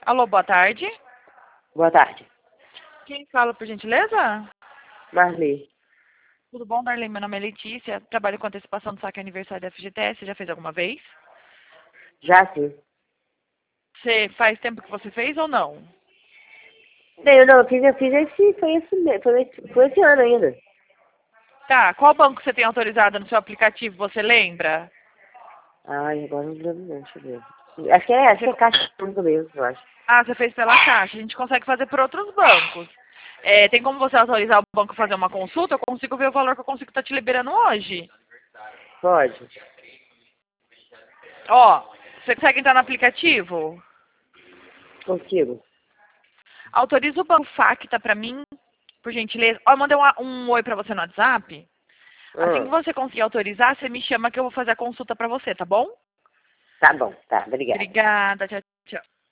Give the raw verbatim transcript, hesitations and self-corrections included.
Alô, boa tarde. Boa tarde. Quem fala, por gentileza? Marli. Tudo bom, Darlene? Meu nome é Letícia. Trabalho com antecipação do saque aniversário da F G T S. Você já fez alguma vez? Já sim. Você faz tempo que você fez ou não? Não, eu não, eu fiz, eu fiz esse, foi esse, me- foi esse, foi esse ano ainda. Tá, qual banco você tem autorizado no seu aplicativo, você lembra? Ai, agora não lembro não, deixa eu ver. Acho que é, acho que é Você- caixa pública mesmo, eu acho. Ah, você fez pela Caixa. A gente consegue fazer por outros bancos. É, tem como você autorizar o banco a fazer uma consulta? Eu consigo ver o valor que eu consigo estar te liberando hoje. Pode. Ó, você consegue entrar no aplicativo? Consigo. Autoriza o banco Facta pra mim, por gentileza. Ó, eu mandei um, um oi pra você no WhatsApp. Assim que Hum, você conseguir autorizar, você me chama que eu vou fazer a consulta pra você, tá bom? tá bom, tá, obrigada. Obrigada, tchau, tchau.